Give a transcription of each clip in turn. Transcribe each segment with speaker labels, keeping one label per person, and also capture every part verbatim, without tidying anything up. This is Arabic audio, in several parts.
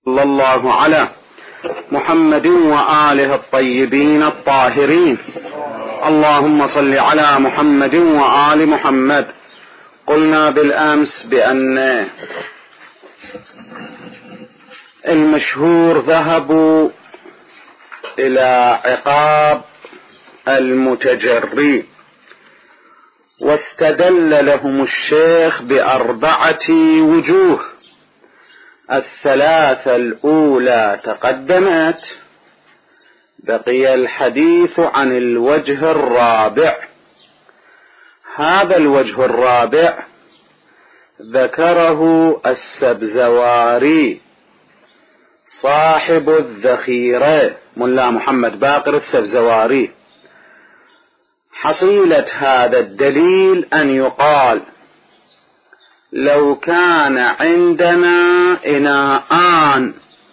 Speaker 1: صلى الله على محمد وآله الطيبين الطاهرين. اللهم صل على محمد وآل محمد. قلنا بالأمس بأن المشهور ذهبوا إلى عقاب المتجري، واستدل لهم الشيخ بأربعة وجوه. الثلاثة الأولى تقدمت، بقي الحديث عن الوجه الرابع. هذا الوجه الرابع ذكره السبزواري صاحب الذخيرة، ملا محمد باقر السبزواري. حصيلة هذا الدليل أن يقال لو كان عندنا إناءان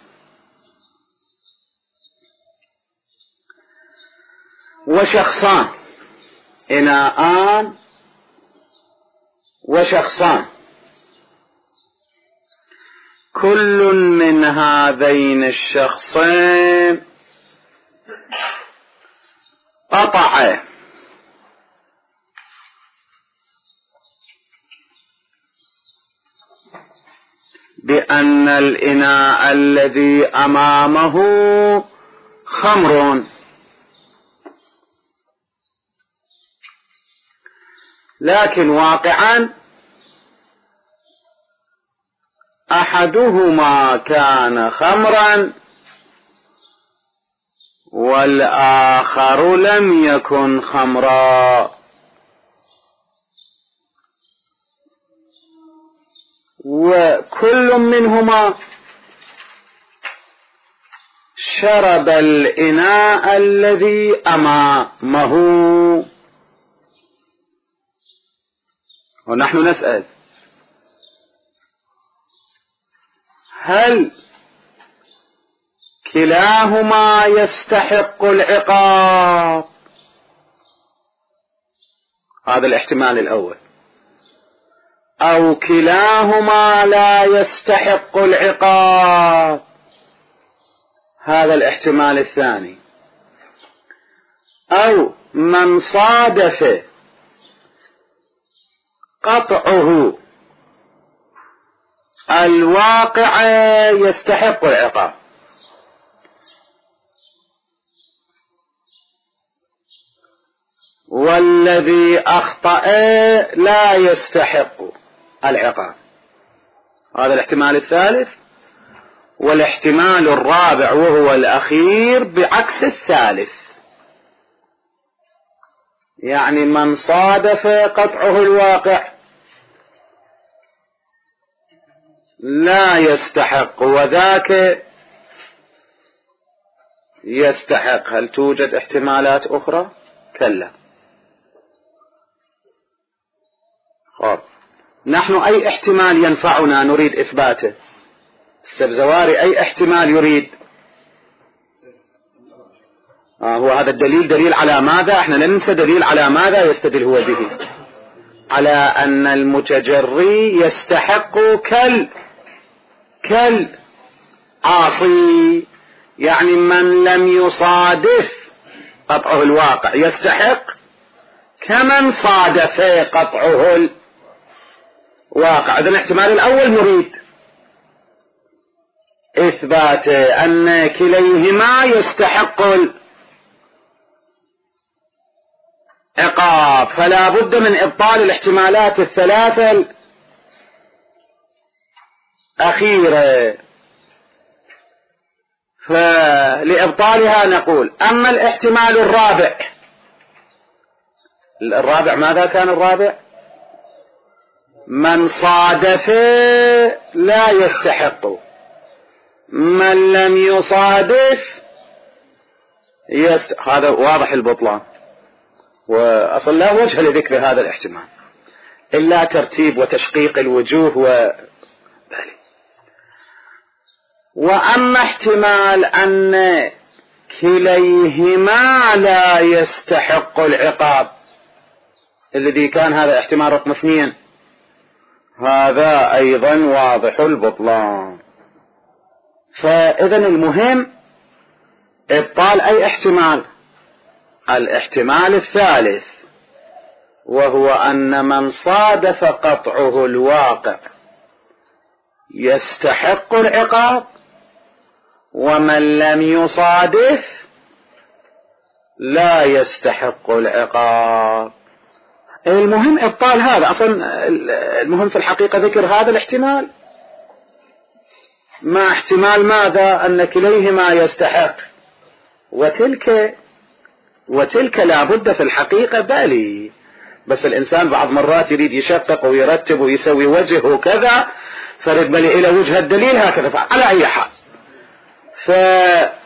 Speaker 1: وشخصان، إناءان وشخصان، كل من هذين الشخصين قطع بأن الإناء الذي أمامه خمر، لكن واقعا أحدهما كان خمرا والآخر لم يكن خمرا، وكل منهما شرب الإناء الذي أمامه. ونحن نسأل: هل كلاهما يستحق العقاب؟ هذا الاحتمال الأول. أو كلاهما لا يستحق العقاب؟ هذا الاحتمال الثاني. أو من صادف قطعه الواقع يستحق العقاب. والذي أخطأ لا يستحق العقاب. هذا الاحتمال الثالث. والاحتمال الرابع وهو الأخير بعكس الثالث، يعني من صادف قطعه الواقع لا يستحق وذاك يستحق. هل توجد احتمالات أخرى؟ كلا. خب، نحن أي احتمال ينفعنا نريد إثباته؟ السبزواري أي احتمال يريد؟ آه هو هذا الدليل دليل على ماذا؟ احنا لا ننسى دليل على ماذا يستدل هو به، على أن المتجري يستحق كل كل عاصي، يعني من لم يصادف قطعه الواقع يستحق كمن صادف قطعه الواقع. إذن الاحتمال الأول نريد إثبات أن كليهما يستحق العقاب، فلا بد من إبطال الاحتمالات الثلاثة الأخيرة. فلإبطالها نقول: أما الاحتمال الرابع، الرابع ماذا كان الرابع؟ من صادف لا يستحق، من لم يصادف يست... هذا واضح البطلان، وأصلا لا وجه لذكر هذا الاحتمال إلا ترتيب وتشقيق الوجوه و... وأما احتمال أن كليهما لا يستحق العقاب الذي كان هذا احتمال رقم اثنين، هذا أيضا واضح البطلان. فإذا المهم إبطال أي احتمال. الاحتمال الثالث وهو أن من صادف قطعه الواقع يستحق العقاب، ومن لم يصادف لا يستحق العقاب. المهم إبطال هذا. أصلا المهم في الحقيقة ذكر هذا الاحتمال، مع احتمال ماذا؟ أن كليهما يستحق، وتلك وتلك لا بد في الحقيقة بالي. بس الإنسان بعض مرات يريد يشقق ويرتب ويسوي وجه وكذا، فرد بالي إلى وجه الدليل هكذا. على أي حال، فهذا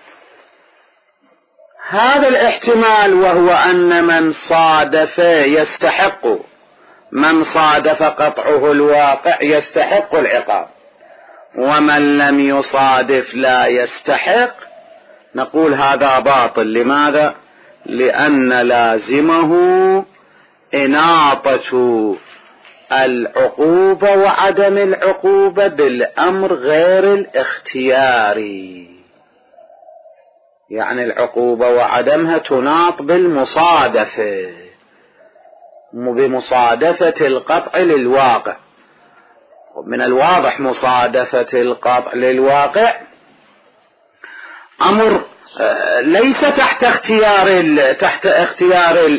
Speaker 1: الاحتمال وهو أن من صادف يستحق، من صادف قطعه الواقع يستحق العقاب، ومن لم يصادف لا يستحق، نقول هذا باطل. لماذا؟ لأن لازمه إناطة العقوبة وعدم العقوبة بالأمر غير الاختياري، يعني العقوبة وعدمها تناط بالمصادفة، بمصادفة القطع للواقع. من الواضح مصادفة القطع للواقع أمر ليس تحت اختيار تحت اختيار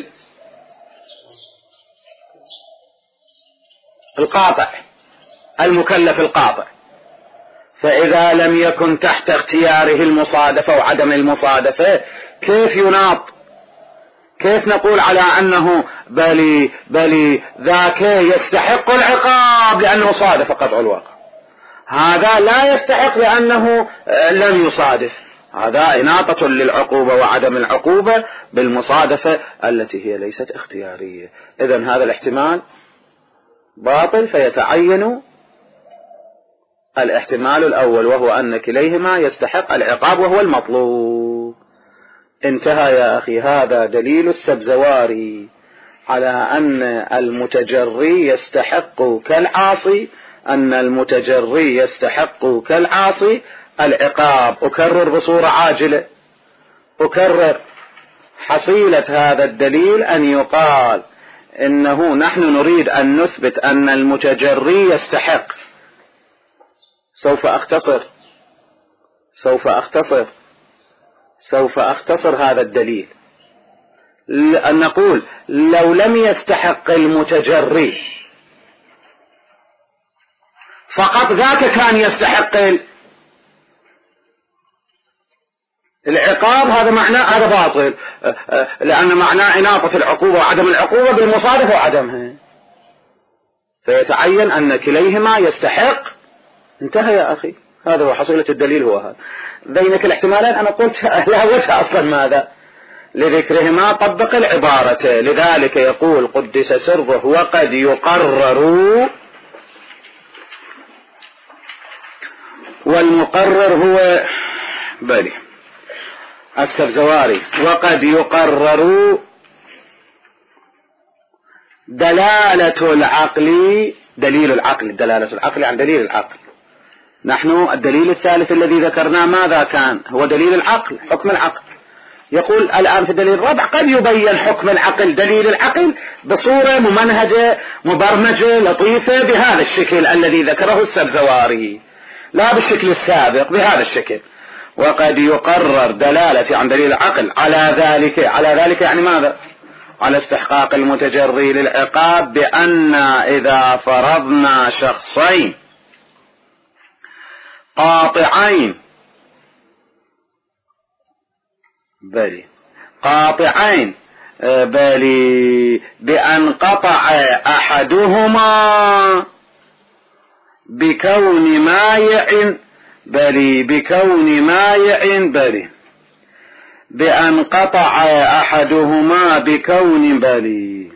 Speaker 1: القاطع المكلف القاطع. فإذا لم يكن تحت اختياره المصادفة وعدم المصادفة، كيف يناط؟ كيف نقول على أنه بلي بلي ذاك يستحق العقاب لأنه صادف قطع الواقع، هذا لا يستحق لأنه لم يصادف؟ هذا إناطة للعقوبة وعدم العقوبة بالمصادفة التي هي ليست اختيارية. إذن هذا الاحتمال باطل، فيتعين الاحتمال الأول وهو أن كليهما يستحق العقاب وهو المطلوب. انتهى يا أخي. هذا دليل السبزواري على أن المتجري يستحق كالعاصي، أن المتجري يستحق كالعاصي العقاب. أكرر بصورة عاجلة، أكرر حصيلة هذا الدليل أن يقال إنه نحن نريد أن نثبت أن المتجري يستحق. سوف أختصر سوف أختصر سوف أختصر هذا الدليل. أن نقول لو لم يستحق المتجري فقط ذاك كان يستحق العقاب، هذا معناه هذا باطل، لأن معناه إناطة العقوبة وعدم العقوبة بالمصادفة وعدمها، فيتعين أن كليهما يستحق. انتهى يا أخي. هذا هو حصيلة الدليل، هو هذا. بينك الاحتمالين أنا قلت لا وجه أصلا ماذا لذكرهما، طبق العبارة. لذلك يقول قدس سره وقد يقرر، والمقرر هو بالي السبزواري، وقد يقرر دلالة العقل، دليل العقل، دلالة العقل عن دليل العقل. نحن الدليل الثالث الذي ذكرناه ماذا كان؟ هو دليل العقل، حكم العقل. يقول الآن في الدليل الرابع قد يبين حكم العقل، دليل العقل بصورة ممنهجة مبرمجة لطيفة بهذا الشكل الذي ذكره السبزواري، لا بالشكل السابق، بهذا الشكل. وقد يقرر دلالة عن دليل العقل على ذلك، على ذلك يعني ماذا؟ على استحقاق المتجري للعقاب، بأن إذا فرضنا شخصين قاطعين بلي قاطعين بلي بأن قطع أحدهما بكون مايع بلي بكون مايع بلي بأن قطع أحدهما بكون بلي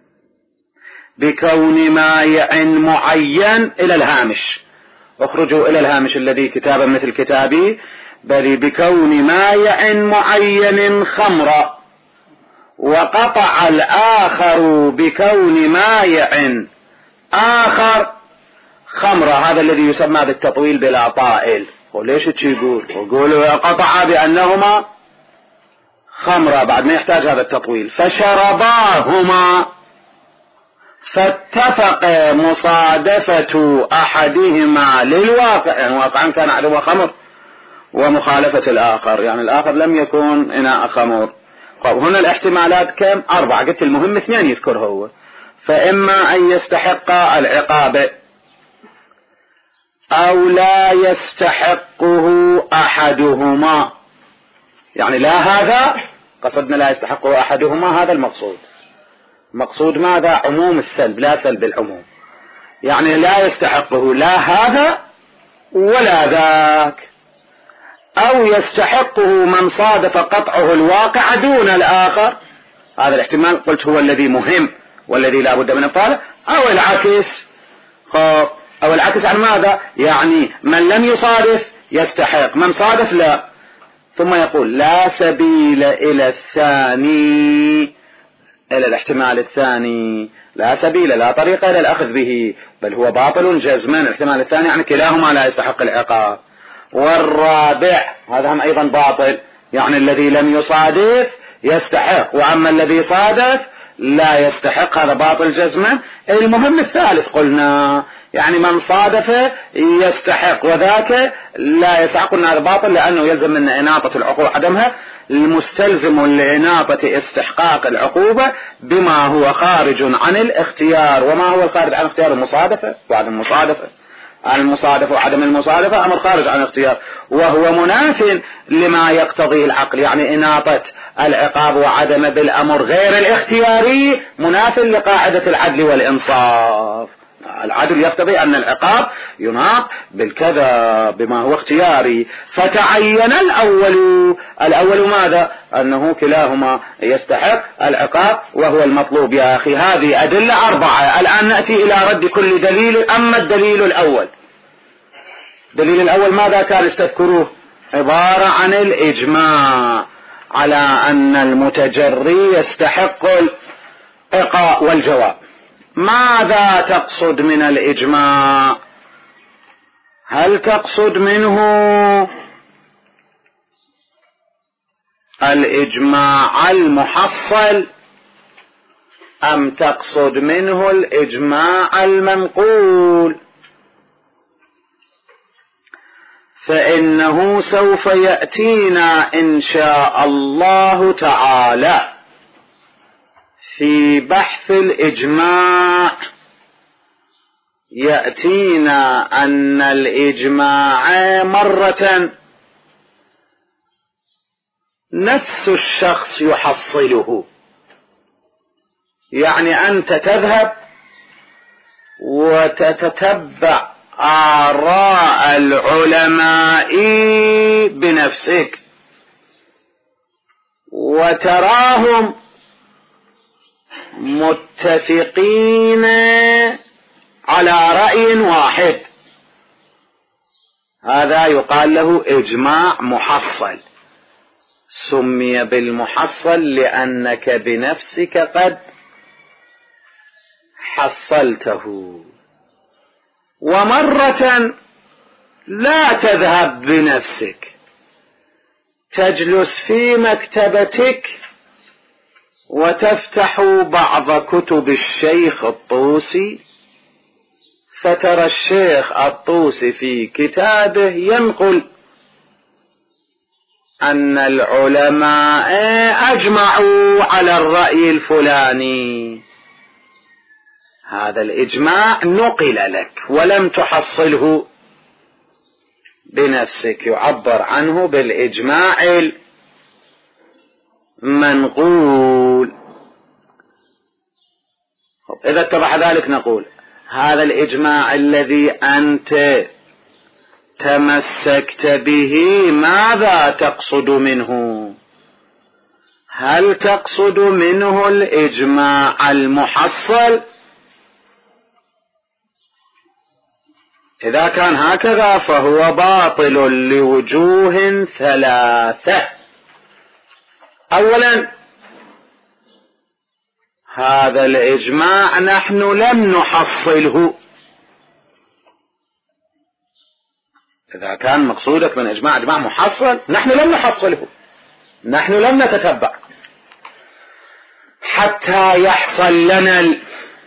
Speaker 1: بكون مايع معين إلى الهامش، اخرجوا إلى الهامش الذي كتابا مثل كتابي، بل بكون مايع معين خمرا، وقطع الآخر بكون مايع آخر خمرا، هذا الذي يسمى بالتطويل بلا طائل. وليش تقول؟ وقول قطع بأنهما خمرة بعد ما يحتاج هذا التطويل، فشرباهما فاتفق مصادفة أحدهما للواقع، يعني واقعا كان أحدهما خمر، ومخالفة الآخر، يعني الآخر لم يكن إناء خمر. طيب هنا الاحتمالات كم؟ أربعة، قلت المهم اثنين يذكر هو. فإما أن يستحق العقاب أو لا يستحقه أحدهما، يعني لا هذا قصدنا لا يستحقه أحدهما، هذا المقصود. مقصود ماذا؟ عموم السلب لا سلب العموم، يعني لا يستحقه لا هذا ولا ذاك، أو يستحقه من صادف قطعه الواقع دون الآخر، هذا الاحتمال قلت هو الذي مهم والذي لا بد من إبطاله، أو العكس. أو العكس عن ماذا؟ يعني من لم يصادف يستحق، من صادف لا. ثم يقول لا سبيل إلى الثاني، إلى الاحتمال الثاني، لا سبيل لا طريق إلى الأخذ به، بل هو باطل جزما. الاحتمال الثاني يعني كلاهما لا يستحق العقاب. والرابع هذا هم أيضا باطل، يعني الذي لم يصادف يستحق، وأما الذي صادف لا يستحق، هذا باطل جزما. المهم الثالث قلنا يعني من صادف يستحق وذاك لا يستحق، قلنا هذا باطل لأنه يلزم من إناطة العقوبة عدمها، المستلزم لإناطة استحقاق العقوبة بما هو خارج عن الاختيار. وما هو الخارج عن الاختيار؟ المصادفة وعدم المصادفة. المصادفة وعدم المصادفة أمر خارج عن الاختيار، وهو مناف لما يقتضيه العقل، يعني إناطة العقاب وعدم بالأمر غير الاختياري مناف لقاعدة العدل والإنصاف. العدل يقتضي أن العقاب يناط بالكذا بما هو اختياري. فتعين الأول، الأول ماذا؟ أنه كلاهما يستحق العقاب وهو المطلوب. يا أخي هذه أدلة أربعة، الآن نأتي إلى رد كل دليل. أما الدليل الأول، الدليل الأول ماذا كان استذكروه؟ عبارة عن الإجماع على أن المتجري يستحق الإقاء والجواب. ماذا تقصد من الإجماع؟ هل تقصد منه الإجماع المحصل أم تقصد منه الإجماع المنقول؟ فإنه سوف يأتينا إن شاء الله تعالى في بحث الإجماع، يأتينا أن الإجماع مرة نفس الشخص يحصله، يعني أنت تذهب وتتتبع آراء العلماء بنفسك وتراهم متفقين على رأي واحد، هذا يقال له إجماع محصل. سمي بالمحصل لأنك بنفسك قد حصلته. ومرة لا تذهب بنفسك، تجلس في مكتبتك وتفتح بعض كتب الشيخ الطوسي، فترى الشيخ الطوسي في كتابه ينقل أن العلماء أجمعوا على الرأي الفلاني. هذا الإجماع نقل لك ولم تحصله بنفسك، يعبر عنه بالإجماع المنقول. إذا اتضح ذلك نقول هذا الإجماع الذي أنت تمسكت به ماذا تقصد منه؟ هل تقصد منه الإجماع المحصل؟ إذا كان هكذا فهو باطل لوجوه ثلاثة. أولا هذا الإجماع نحن لم نحصله، إذا كان مقصودك من إجماع إجماع محصل، نحن لم نحصله، نحن لم نتتبع حتى يحصل لنا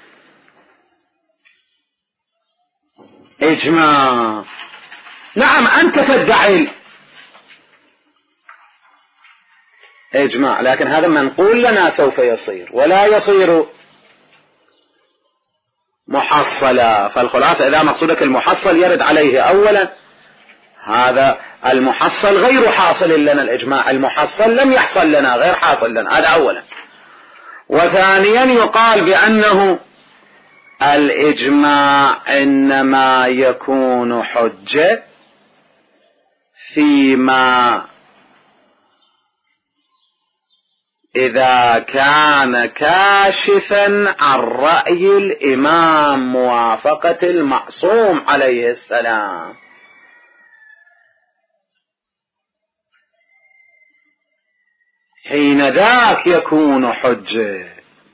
Speaker 1: الإجماع. نعم أنت تدعي إجماع، لكن هذا منقول لنا سوف يصير ولا يصير محصلا. فالخلاصة إذا مقصودك المحصل يرد عليه أولا هذا المحصل غير حاصل لنا، الإجماع المحصل لم يحصل لنا، غير حاصل لنا، هذا أولا. وثانيا يقال بأنه الإجماع إنما يكون حجة فيما إذا كان كاشفا عن رأي الإمام موافقة المعصوم عليه السلام. حين ذاك يكون حجة.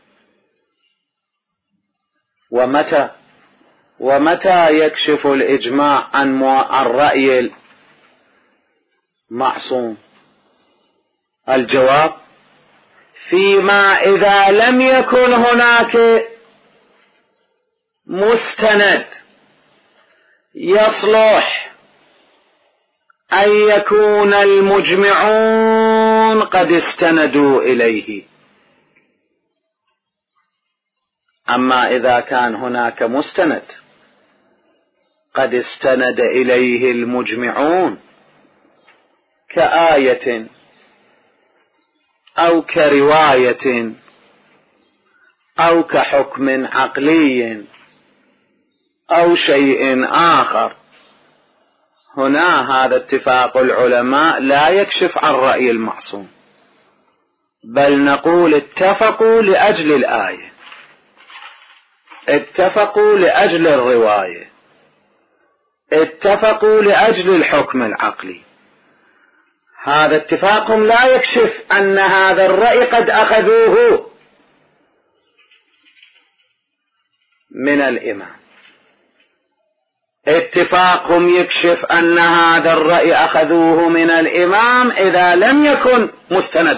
Speaker 1: ومتى ومتى يكشف الإجماع عن, مو... عن رأي المعصوم؟ الجواب فيما إذا لم يكن هناك مستند يصلح أن يكون المجمعون قد استندوا إليه. أما إذا كان هناك مستند قد استند إليه المجمعون كآية أو كرواية أو كحكم عقلي أو شيء آخر، هنا هذا اتفاق العلماء لا يكشف عن رأي المعصوم، بل نقول اتفقوا لأجل الآية، اتفقوا لأجل الرواية، اتفقوا لأجل الحكم العقلي. هذا اتفاقهم لا يكشف أن هذا الرأي قد أخذوه من الإمام. اتفاقهم يكشف أن هذا الرأي أخذوه من الإمام إذا لم يكن مستند.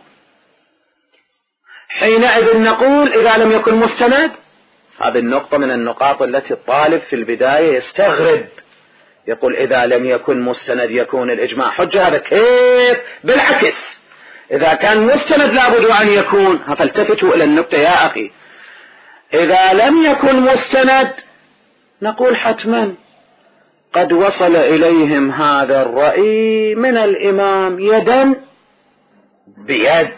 Speaker 1: حينئذ نقول إذا لم يكن مستند، هذه النقطة من النقاط التي الطالب في البداية يستغرب، يقول إذا لم يكن مستند يكون الإجماع حجة، هذا كيف؟ بالعكس، إذا كان مستند لابد أن يكون. فالتفتوا إلى النقطة يا أخي، إذا لم يكن مستند نقول حتما قد وصل إليهم هذا الرأي من الإمام يدا بيد،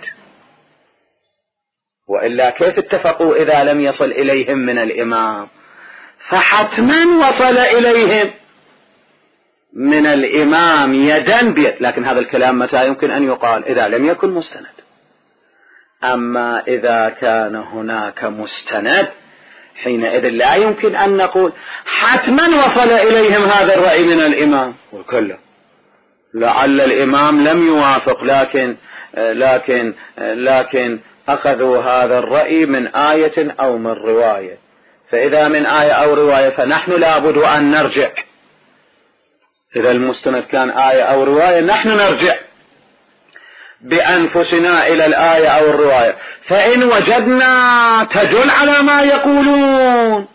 Speaker 1: وإلا كيف اتفقوا إذا لم يصل إليهم من الإمام؟ فحتما وصل إليهم من الإمام يدا بيد. لكن هذا الكلام متى يمكن أن يقال؟ إذا لم يكن مستند. أما إذا كان هناك مستند حينئذ لا يمكن أن نقول حتما وصل إليهم هذا الرأي من الإمام، وكله لعل الإمام لم يوافق، لكن لكن لكن أخذوا هذا الرأي من آية أو من رواية. فإذا من آية أو رواية فنحن لابد أن نرجع. إذا المستند كان آية أو رواية نحن نرجع بأنفسنا إلى الآية أو الرواية، فإن وجدنا تدل على ما يقولون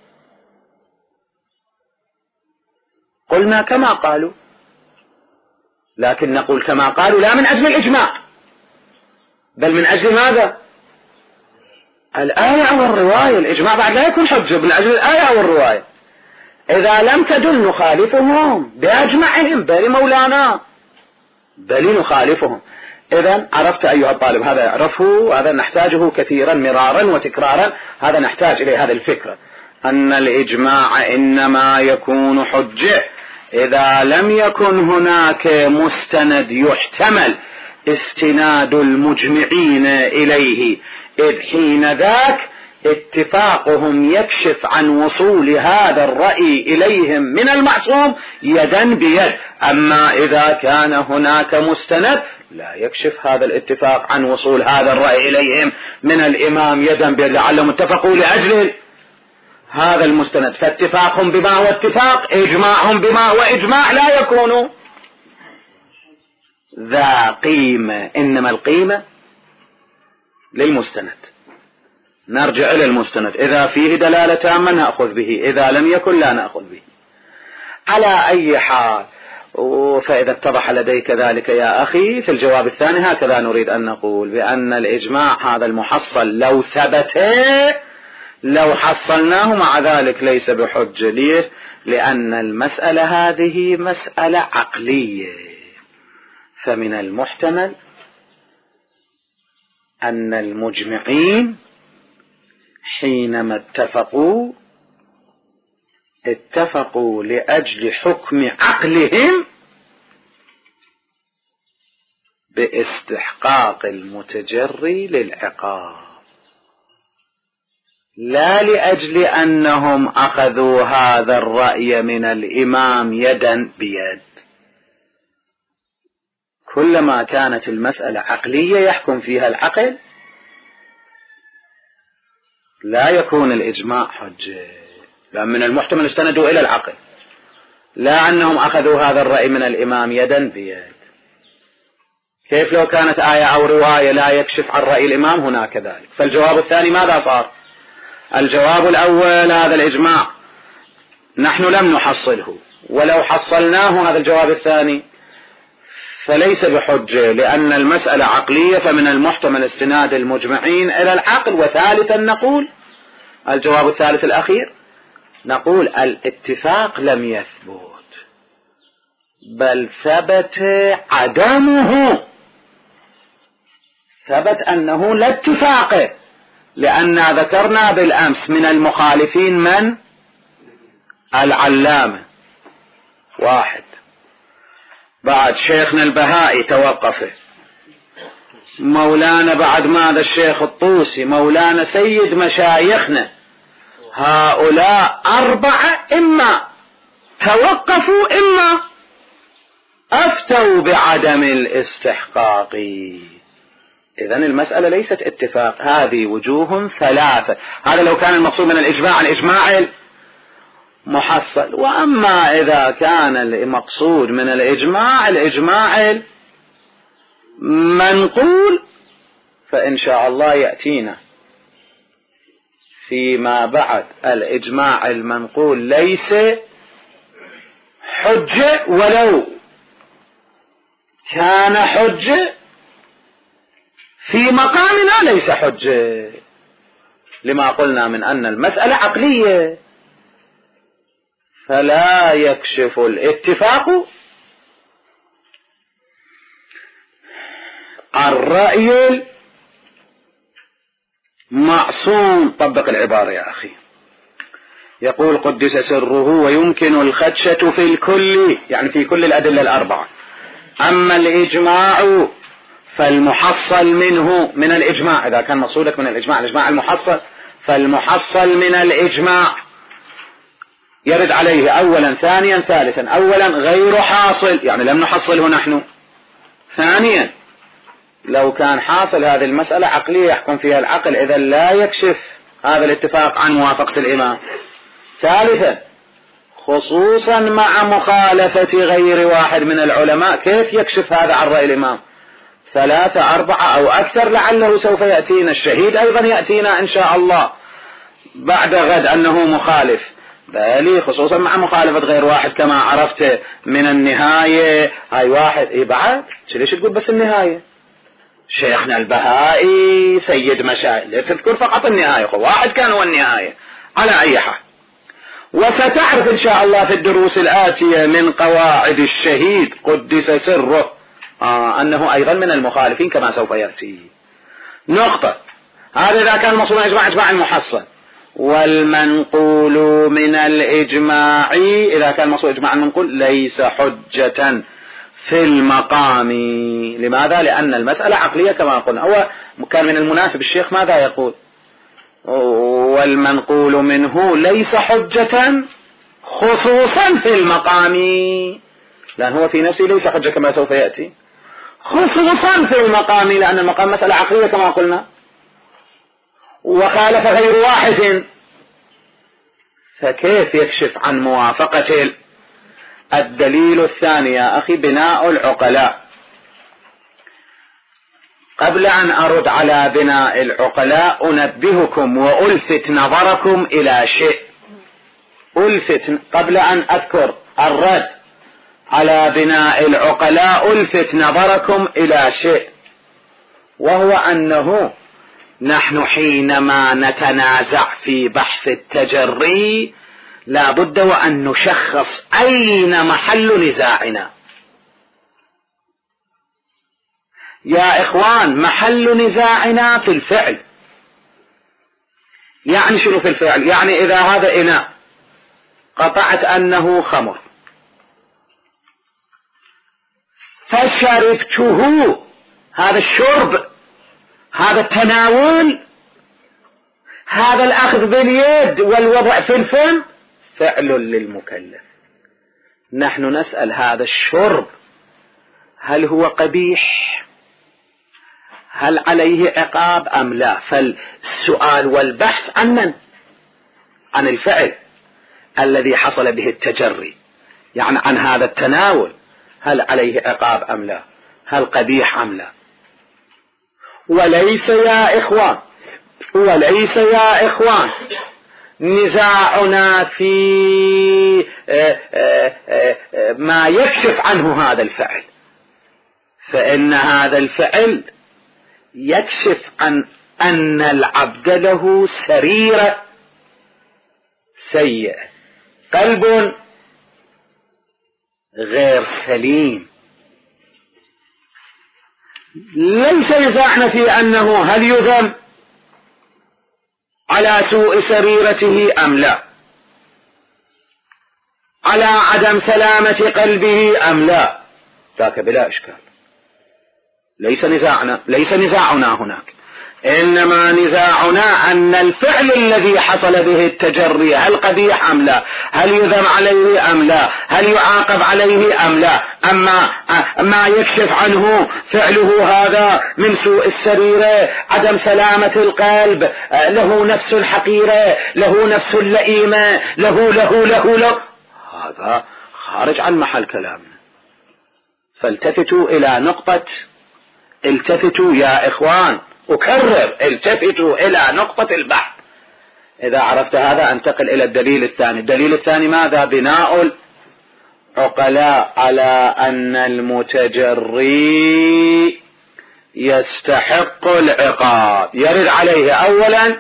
Speaker 1: قلنا كما قالوا، لكن نقول كما قالوا لا من أجل الإجماع، بل من أجل ماذا؟ الآية أو الرواية. الإجماع بعد لا يكون حجة، من أجل الآية أو الرواية. إذا لم تدل نخالفهم بأجمعهم، بل مولانا بل نخالفهم. إذن عرفت أيها الطالب، هذا يعرفه، هذا نحتاجه كثيرا مرارا وتكرارا، هذا نحتاج إليه هذه الفكرة، أن الإجماع إنما يكون حجة إذا لم يكن هناك مستند يحتمل استناد المجمعين إليه، إذ حين ذاك اتفاقهم يكشف عن وصول هذا الرأي إليهم من المعصوم يدا بيد. أما إذا كان هناك مستند لا يكشف هذا الاتفاق عن وصول هذا الرأي إليهم من الإمام يدا بيد، لعلهم اتفقوا لأجل هذا المستند، فاتفاقهم بما هو اتفاق، إجماعهم بما هو إجماع لا يكون ذا قيمة، إنما القيمة للمستند. نرجع إلى المستند، إذا فيه دلالة تامة نأخذ به، إذا لم يكن لا نأخذ به. على أي حال، فإذا اتضح لديك ذلك يا أخي في الجواب الثاني هكذا نريد أن نقول بأن الإجماع هذا المحصل لو ثبت لو حصلناه مع ذلك ليس بحجة. ليه؟ لأن المسألة هذه مسألة عقلية، فمن المحتمل أن المجمعين حينما اتفقوا اتفقوا لأجل حكم عقلهم باستحقاق المتجري للعقاب، لا لأجل أنهم أخذوا هذا الرأي من الإمام يدا بيد. كلما كانت المسألة عقلية يحكم فيها العقل لا يكون الإجماع حجة، لأن من المحتمل استندوا إلى العقل، لا أنهم أخذوا هذا الرأي من الإمام يدا بيد. كيف لو كانت آية أو رواية لا يكشف عن رأي الإمام هنا كذلك؟ فالجواب الثاني ماذا صار؟ الجواب الأول هذا الإجماع نحن لم نحصله، ولو حصلناه هذا الجواب الثاني فليس بحجة، لأن المسألة عقلية، فمن المحتمل استناد المجمعين إلى العقل. وثالثا نقول الجواب الثالث الأخير، نقول الاتفاق لم يثبت بل ثبت عدمه، ثبت أنه لا اتفاق، لأن ذكرنا بالأمس من المخالفين من؟ العلامة واحد، بعد شيخنا البهائي توقف، مولانا بعد ماذا الشيخ الطوسي، مولانا سيد مشايخنا، هؤلاء أربعة إما توقفوا إما أفتوا بعدم الاستحقاق. إذن المسألة ليست اتفاق، هذه وجوه ثلاثة. هذا لو كان المقصود من الإجماع الإجماع المحصل، وأما إذا كان المقصود من الإجماع الإجماع المنقول فإن شاء الله يأتينا فيما بعد الإجماع المنقول ليس حجة، ولو كان حجة في مقامنا ليس حجة، لما قلنا من أن المسألة عقلية، فلا يكشف الاتفاق الرأي المعصوم. طبق العبارة يا أخي، يقول قدس سره ويمكن الخدشة في الكل، يعني في كل الأدلة الأربعة. أما الإجماع فالمحصل منه من الإجماع، إذا كان مقصودك من الإجماع الإجماع المحصل، فالمحصل من الإجماع يرد عليه أولا ثانيا ثالثا. أولا غير حاصل، يعني لم نحصله نحن. ثانيا لو كان حاصل هذه المسألة عقلية يحكم فيها العقل، إذا لا يكشف هذا الاتفاق عن موافقة الإمام. ثالثا خصوصا مع مخالفة غير واحد من العلماء، كيف يكشف هذا عن رأي الإمام؟ ثلاثة أربعة أو أكثر، لعله سوف يأتينا الشهيد أيضا يأتينا إن شاء الله بعد غد أنه مخالف، بل خصوصا مع مخالفة غير واحد كما عرفت من النهاية. هاي واحد إيه بعد ليش تقول بس النهاية؟ شيخنا البهائي سيد مشايخ، تذكر فقط النهاية، واحد كان هو النهاية. على أي حال، وستعرف إن شاء الله في الدروس الآتية من قواعد الشهيد قدس سره آه أنه أيضا من المخالفين كما سوف يأتي. نقطة، هذا إذا كان المقصود إجماع إجماع المحصل. والمنقول من الإجماع إذا كان المقصود إجماع المنقول ليس حجة في المقام. لماذا؟ لأن المسألة عقلية كما قلنا. هو كان من المناسب الشيخ ماذا يقول؟ والمنقول منه ليس حجة خصوصا في المقام، لأن هو في نفسه ليس حجة كما سوف يأتي، خصوصا في المقام، لأن المقام مسألة عقلية كما قلنا، وخالف غير واحد فكيف يكشف عن موافقة؟ الدليل الثاني يا أخي بناء العقلاء. قبل أن أرد على بناء العقلاء أنبهكم وألفت نظركم إلى شيء. ألفت قبل أن أذكر الرد على بناء العقلاء ألفت نظركم إلى شيء، وهو أنه نحن حينما نتنازع في بحث التجري لا بد وأن نشخص أين محل نزاعنا. يا إخوان، محل نزاعنا في الفعل. يعني شنو في الفعل؟ يعني إذا هذا إناء قطعت أنه خمر فشربته، هذا الشرب، هذا التناول، هذا الأخذ باليد والوضع في الفم فعل للمكلف. نحن نسأل هذا الشرب هل هو قبيح؟ هل عليه عقاب أم لا؟ فالسؤال والبحث عن من؟ عن الفعل الذي حصل به التجري، يعني عن هذا التناول هل عليه عقاب أم لا؟ هل قبيح أم لا؟ وليس يا إخوان وليس يا إخوان نزاعنا في ما يكشف عنه هذا الفعل، فإن هذا الفعل يكشف عن أن العبد له سريرة سيئة، قلب غير سليم. ليس نزاعنا في أنه هل يذم على سوء سريرته أم لا، على عدم سلامة قلبه أم لا، ذاك بلا إشكال. ليس نزاعنا ليس نزاعنا هناك، إنما نزاعنا أن الفعل الذي حصل به التجري هل قبيح أم لا، هل يذم عليه أم لا، هل يعاقب عليه أم لا. أما ما يكشف عنه فعله هذا من سوء السريرة، عدم سلامة القلب، له نفس حقيرة، له نفس لئيمة، له له له له هذا خارج عن محل كلامنا. فالتفتوا إلى نقطة التفتوا يا إخوان، أكرر، التفتوا إلى نقطة البحث. إذا عرفت هذا انتقل إلى الدليل الثاني. الدليل الثاني ماذا؟ بناء العقلاء على أن المتجري يستحق العقاب، يرد عليه أولا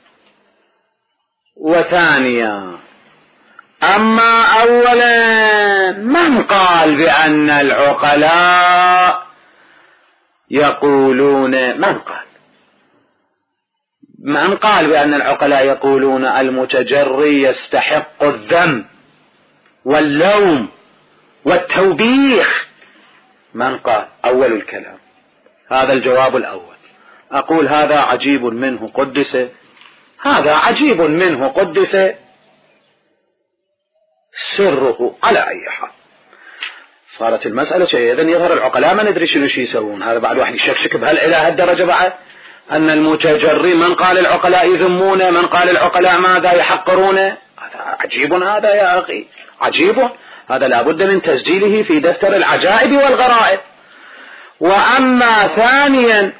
Speaker 1: وثانيا. أما أولا من قال بأن العقلاء يقولون من قال من قال بأن العقلاء يقولون المتجري يستحق الذم واللوم والتوبيخ؟ من قال؟ أول الكلام. هذا الجواب الأول. أقول هذا عجيب منه قدس، هذا عجيب منه قدس سره. على أي حال صارت المسألة شيء، إذن يظهر العقلاء ما ندري شنو شي يسوون. هذا بعد واحد يشكشك بهال إلى هالدرجة بعد أن المتجري من قال العقلاء يذمونه، من قال العقلاء ماذا يحقرونه. هذا عجيب، هذا يا أخي عجيب. هذا لابد من تسجيله في دفتر العجائب والغرائب. وأما ثانيا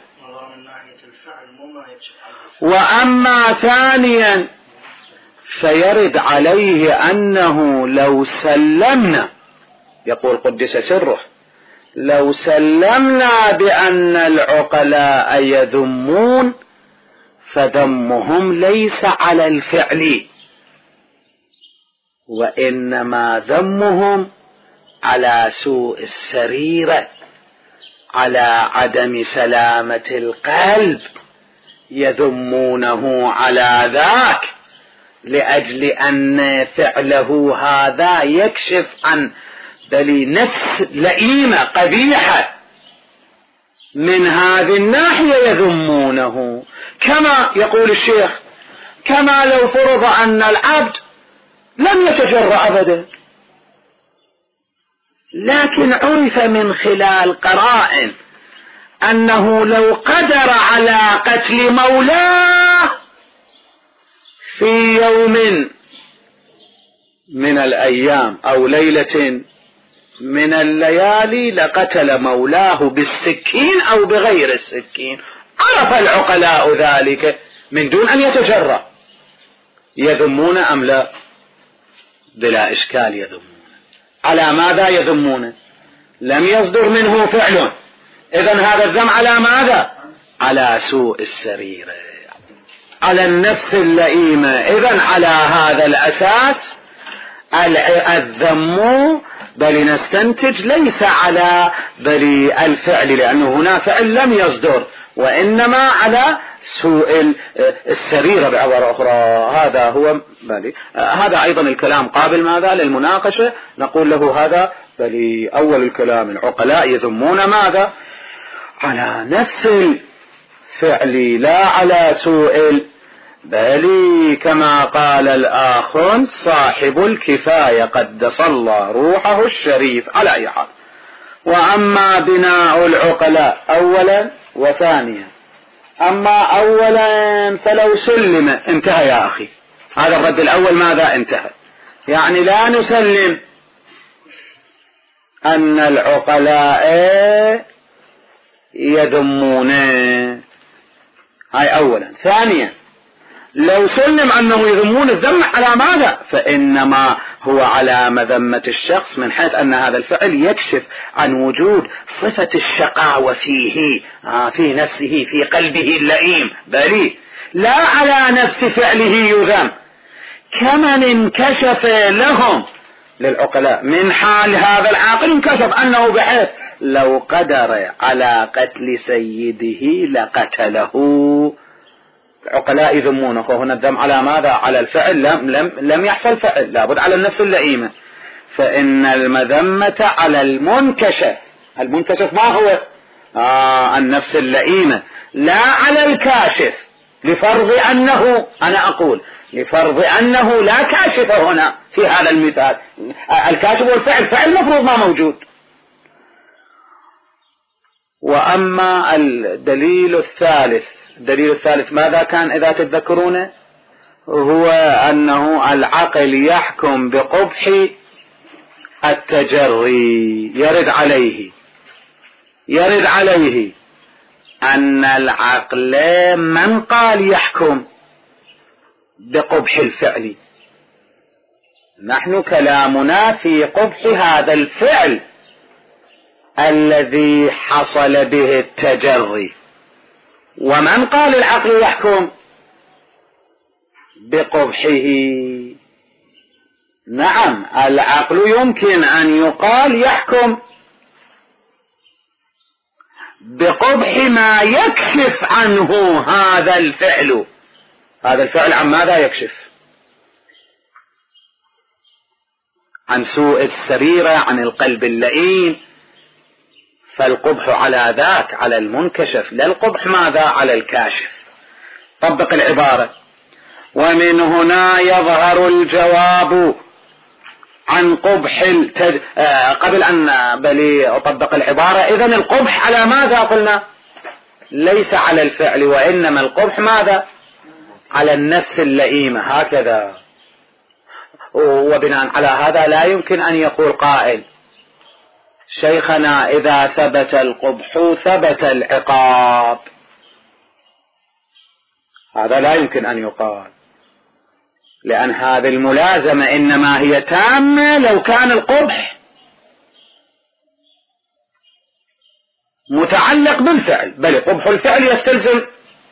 Speaker 1: وأما ثانيا فيرد عليه أنه لو سلمنا، يقول قدس سره، لو سلمنا بأن العقلاء يذمون فذمهم ليس على الفعل، وإنما ذمهم على سوء السريرة، على عدم سلامة القلب، يذمونه على ذاك لأجل أن فعله هذا يكشف عن بل نفس لئيمة قبيحة. من هذه الناحية يذمونه، كما يقول الشيخ كما لو فرض أن العبد لم يتجرأ أبدا، لكن عرف من خلال قرائن أنه لو قدر على قتل مولاه في يوم من الأيام أو ليلة من الليالي لقتل مولاه بالسكين أو بغير السكين. عرف العقلاء ذلك من دون أن يتجرأ. يذمون أم لا؟ بلا إشكال يذمون. على ماذا يذمون؟ لم يصدر منه فعل، إذن هذا الذم على ماذا؟ على سوء السريرة، على النفس اللئيمة. إذن على هذا الأساس الذم بل نستنتج ليس على بل الفعل، لأنه هنا فعل لم يصدر، وإنما على سوء السريرة بعبارة أخرى. هذا هو بل هذا أيضا الكلام قابل ماذا للمناقشة. نقول له هذا بل أول الكلام العقلاء يذمون ماذا؟ على نفس الفعل لا على سوء، بل كما قال الآخر صاحب الكفاية قدس الله روحه الشريف. على أي حال، وأما بناء العقلاء أولا وثانيا. أما أولا فلو سلم انتهى يا أخي، هذا الرد الأول ماذا انتهى، يعني لا نسلم أن العقلاء يذمون. هاي أولا. ثانيا لو سلم أنه يذمون الذم على ماذا؟ فإنما هو على مذمة الشخص، من حيث أن هذا الفعل يكشف عن وجود صفة الشقاوة فيه آه في نفسه في قلبه اللئيم، بل لا على نفس فعله يذم. كمن انكشف لهم للعقلاء من حال هذا العاقل، انكشف أنه بحيث لو قدر على قتل سيده لقتله. العقلاء يذمونه، وهنا الذم على ماذا؟ على الفعل، لم, لم, لم يحصل فعل، لابد على النفس اللئيمة. فإن المذمة على المنكشف. المنكشف ما هو؟ آه النفس اللئيمة، لا على الكاشف، لفرض أنه، أنا أقول لفرض أنه لا كاشف هنا في هذا المثال. الكاشف والفعل، فعل مفروض ما موجود. وأما الدليل الثالث، الدليل الثالث ماذا كان إذا تتذكرون؟ هو أنه العقل يحكم بقبح التجري. يرد عليه يرد عليه أن العقل من قال يحكم بقبح الفعل؟ نحن كلامنا في قبح هذا الفعل الذي حصل به التجري. ومن قال العقل يحكم بقبحه؟ نعم، العقل يمكن أن يقال يحكم بقبح ما يكشف عنه هذا الفعل. هذا الفعل عن ماذا يكشف؟ عن سوء السريرة، عن القلب اللئيم. فالقبح على ذاك، على المنكشف، لا القبح ماذا؟ على الكاشف. طبق العبارة. ومن هنا يظهر الجواب عن قبح التج... آه قبل أن بلي أطبق العبارة. إذن القبح على ماذا قلنا؟ ليس على الفعل، وإنما القبح ماذا؟ على النفس اللئيمة. هكذا. وبناء على هذا لا يمكن أن يقول قائل شيخنا إذا ثبت القبح ثبت العقاب. هذا لا يمكن أن يقال، لأن هذه الملازمة إنما هي تامة لو كان القبح متعلق بالفعل، بل قبح الفعل يستلزم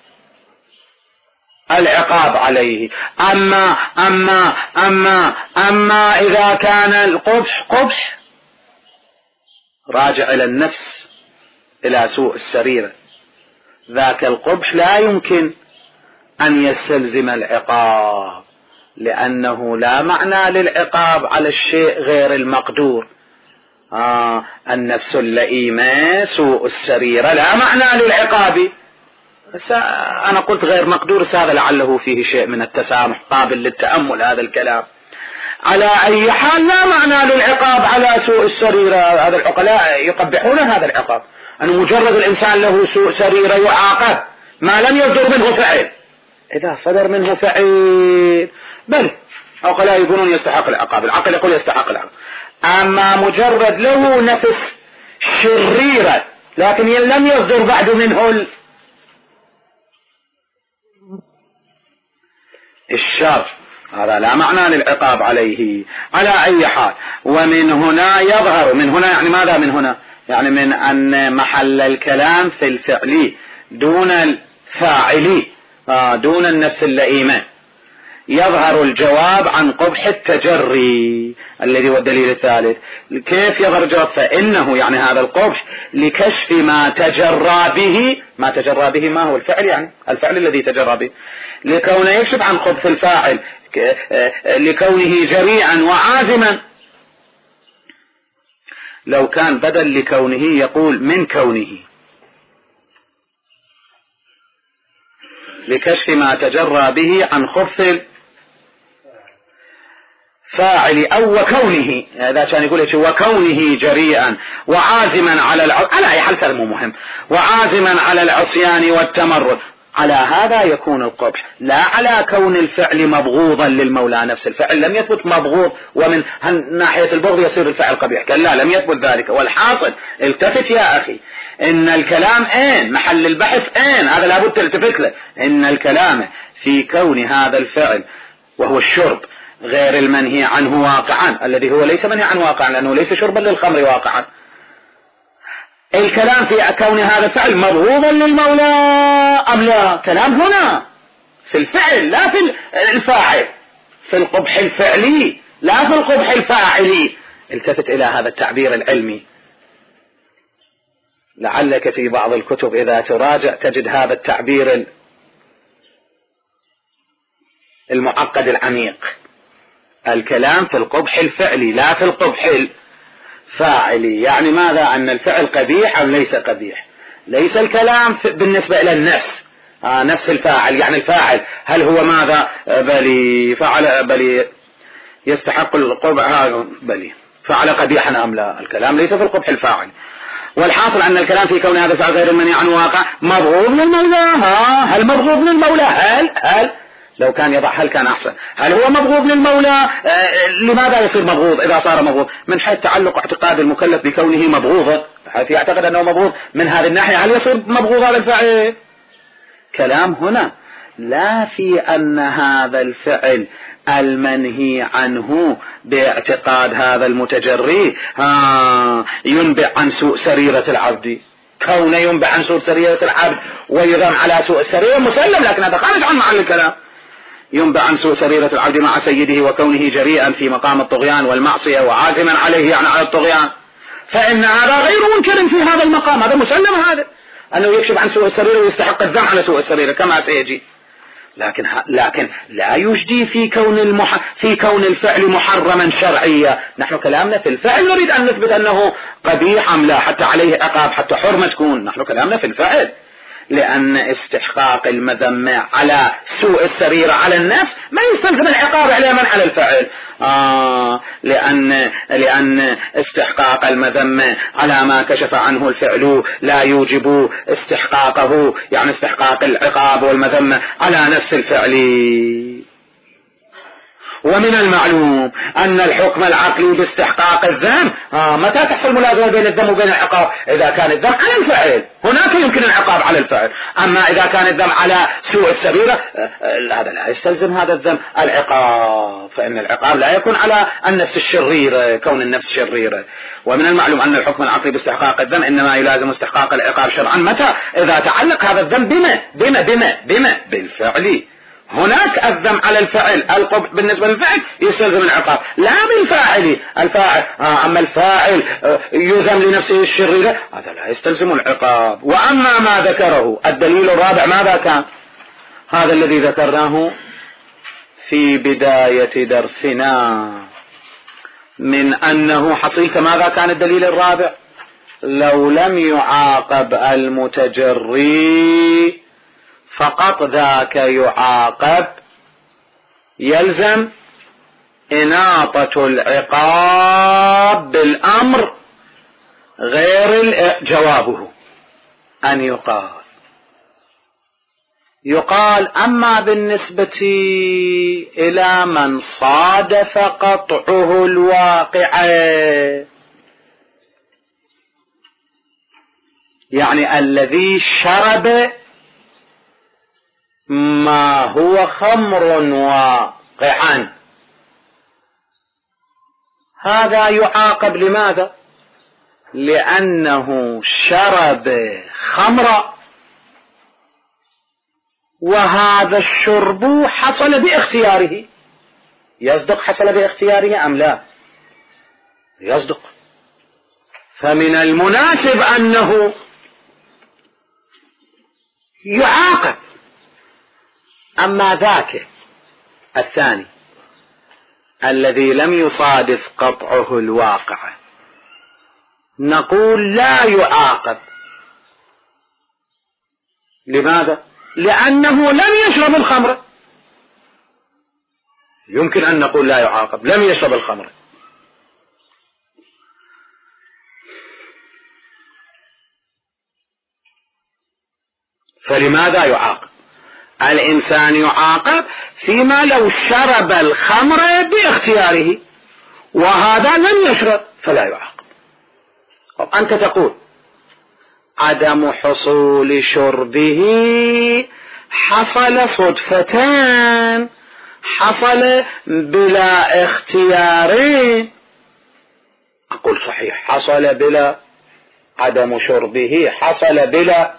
Speaker 1: العقاب عليه. أما أما أما أما إذا كان القبح قبح راجع إلى النفس، إلى سوء السريرة، ذاك القبح لا يمكن أن يستلزم العقاب، لأنه لا معنى للعقاب على الشيء غير المقدور. آه النفس اللئيمة سوء السريرة لا معنى للعقاب. أنا قلت غير مقدور، هذا لعله فيه شيء من التسامح قابل للتأمل هذا الكلام. على أي حال لا معنى للعقاب على سوء السريرة. هذا العقلاء يقبحون هذا العقاب، أن مجرد الإنسان له سوء سريرة يعاقب ما لم يصدر منه فعل. إذا صدر منه فعل بل عقلاء يقولون يستحق العقاب، العقل يقول يستحق العقاب. أما مجرد له نفس شريرة لكن لم يصدر بعد منه الشر، هذا لا معنى للعقاب عليه على أي حال. ومن هنا يظهر، من هنا يعني ماذا من هنا؟ يعني من أن محل الكلام في الفعل دون الفاعل، دون النفس اللئيمة، يظهر الجواب عن قبح التجري الذي هو الدليل الثالث. كيف يظهر الجواب؟ فإنه يعني هذا القبح لكشف ما تجرى به. ما تجرى به ما هو الفعل، يعني الفعل الذي تجرى به، لكونه يكشف عن قبح الفاعل، لكونه جريئا وعازما. لو كان بدل لكونه يقول من كونه، لكشف ما تجرى به عن خبث فاعل أو وكونه، هذا كان يقول وكونه جريئا وعازما على الع... على أي حال مو مهم، وعازما على العصيان والتمرد، على هذا يكون القبح، لا على كون الفعل مبغوضا للمولى. نفس الفعل لم يثبت مبغوض ومن ناحية البغض يصير الفعل قبيح، كلا لم يثبت ذلك. والحاصل التفت يا أخي، إن الكلام أين محل البحث، أين هذا لابد تلتفت له، إن الكلام في كون هذا الفعل وهو الشرب غير المنهي عنه واقعا، الذي هو ليس منهي عنه واقعا لأنه ليس شربا للخمر واقعا. الكلام في كون هذا الفعل مبغوضا للمولى أم لا؟ كلام هنا في الفعل لا في الفاعل، في القبح الفعلي لا في القبح الفاعلي. التفت إلى هذا التعبير العلمي، لعلك في بعض الكتب إذا تراجع تجد هذا التعبير المعقد العميق. الكلام في القبح الفعلي لا في القبح الفاعلي. يعني ماذا؟ أن الفعل قبيح أم ليس قبيح؟ ليس الكلام بالنسبة إلى النفس، آه نفس الفاعل، يعني الفاعل هل هو ماذا؟ بل فعل بل يستحق القبح، بل فعل قبيحا أم لا؟ الكلام ليس في القبح الفاعل. والحاصل أن الكلام في كون هذا الفعل غير المنهي عن واقع مبغوض للمولى. ها هل مبغوض للمولى؟ هل هل لو كان يضع هل كان أحسن. هل هو مبغوض للمولى؟ آه لماذا يصير مبغوض إذا صار مبغوض؟ من حيث تعلق اعتقاد المكلف بكونه مبغوضا، حيث يعتقد أنه مبغوض من هذه الناحية، هل يصير مبغوض هذا الفعل؟ كلام هنا لا في أن هذا الفعل المنهي عنه باعتقاد هذا المتجري ها ينبع عن سوء سريرة العبد، كون ينبع عن سوء سريرة العبد ويذم على سوء السريرة مسلم، لكن هذا خارج عن محل الكلام. ينبع عن سوء سريرة العبد مع سيده وكونه جريئا في مقام الطغيان والمعصية وعازما عليه يعني على الطغيان، فإن هذا غير منكر في هذا المقام، هذا مسلم، هذا أنه يكشف عن سوء السريرة ويستحق الذم على سوء السريرة كما سيجي. لكن لكن لا يجدي في كون المح في كون الفعل محرما شرعيا. نحن كلامنا في الفعل نريد أن نثبت أنه قبيح أم لا، حتى عليه عقاب، حتى حرمة تكون. نحن كلامنا في الفعل، لأن استحقاق المذمة على سوء السريرة على النفس ما يستلزم العقاب على من على الفعل. آه لأن لأن استحقاق المذمة على ما كشف عنه الفعل لا يوجب استحقاقه، يعني استحقاق العقاب والمذمة على نفس الفعل. ومن المعلوم أن الحكم العقلي باستحقاق الذنب آه متى تحصل ملازمة بين الذنب وبين العقاب؟ إذا كان الذنب على الفعل، هناك يمكن العقاب على الفعل. أما إذا كان الذنب على سوء السريرة هذا لا يستلزم هذا الذنب العقاب، فإن العقاب لا يكون على النفس الشريرة، كون النفس شريرة. ومن المعلوم أن الحكم العقلي باستحقاق الذنب إنما يلازم استحقاق العقاب شرعا متى؟ إذا تعلق هذا الذنب بما بما بما بما بالفعل. هناك الذم على الفعل، القبح بالنسبة للفعل يستلزم العقاب لا بالفاعل. الفاعل آه أما الفاعل آه يذم لنفسه الشريرة هذا لا يستلزم العقاب. وأما ما ذكره الدليل الرابع ماذا كان؟ هذا الذي ذكرناه في بداية درسنا من أنه حصيلة ماذا كان الدليل الرابع؟ لو لم يعاقب المتجري فقط ذاك يعاقب، يلزم إناطة العقاب بالأمر غير جوابه أن يقال. يقال أما بالنسبة إلى من صادف قطعه الواقع، يعني الذي شرب ما هو خمر واقعا، هذا يعاقب. لماذا؟ لأنه شرب خمرا، وهذا الشرب حصل باختياره. يصدق حصل باختياره أم لا؟ يصدق. فمن المناسب أنه يعاقب. أما ذاك الثاني الذي لم يصادف قطعه الواقع نقول لا يعاقب. لماذا؟ لأنه لم يشرب الخمر. يمكن أن نقول لا يعاقب، لم يشرب الخمر. فلماذا يعاقب؟ الإنسان يعاقب فيما لو شرب الخمر باختياره، وهذا لم يشرب فلا يعاقب. أنت تقول عدم حصول شربه حصل صدفتان، حصل بلا اختيارين. أقول صحيح، حصل بلا، عدم شربه حصل بلا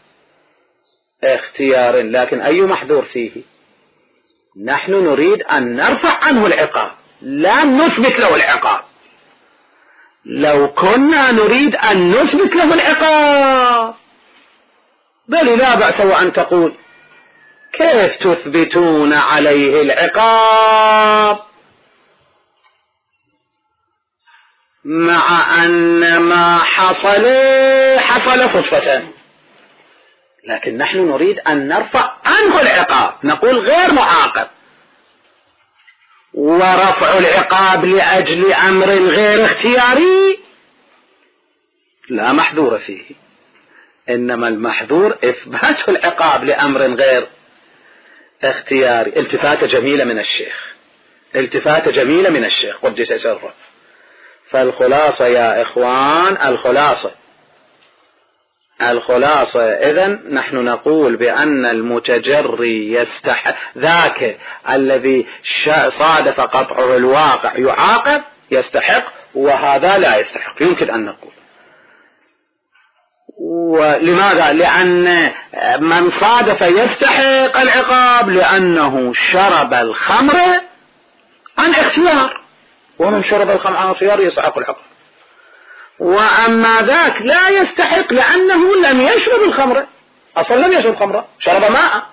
Speaker 1: اختيار، لكن أي محذور فيه؟ نحن نريد أن نرفع عنه العقاب، لا نثبت له العقاب. لو كنا نريد أن نثبت له العقاب بل لا بأس وأن تقول كيف تثبتون عليه العقاب مع أن ما حصل حصل صدفة؟ لكن نحن نريد أن نرفع عنه العقاب، نقول غير معاقب. ورفع العقاب لأجل أمر غير اختياري لا محذور فيه، إنما المحذور إثبات العقاب لأمر غير اختياري. التفاتة جميلة من الشيخ، التفاتة جميلة من الشيخ قدس سره. فالخلاصة يا إخوان، الخلاصة الخلاصة إذن نحن نقول بأن المتجري يستحق، ذاك الذي صادف قطعه الواقع يعاقب، يستحق، وهذا لا يستحق. يمكن أن نقول. ولماذا؟ لأن من صادف يستحق العقاب لأنه شرب الخمر عن اختيار، ومن شرب الخمر عن اختيار يستحق العقاب. وأما ذاك لا يستحق لأنه لم يشرب الخمر، أصلا لم يشرب خمرة، شرب ماء.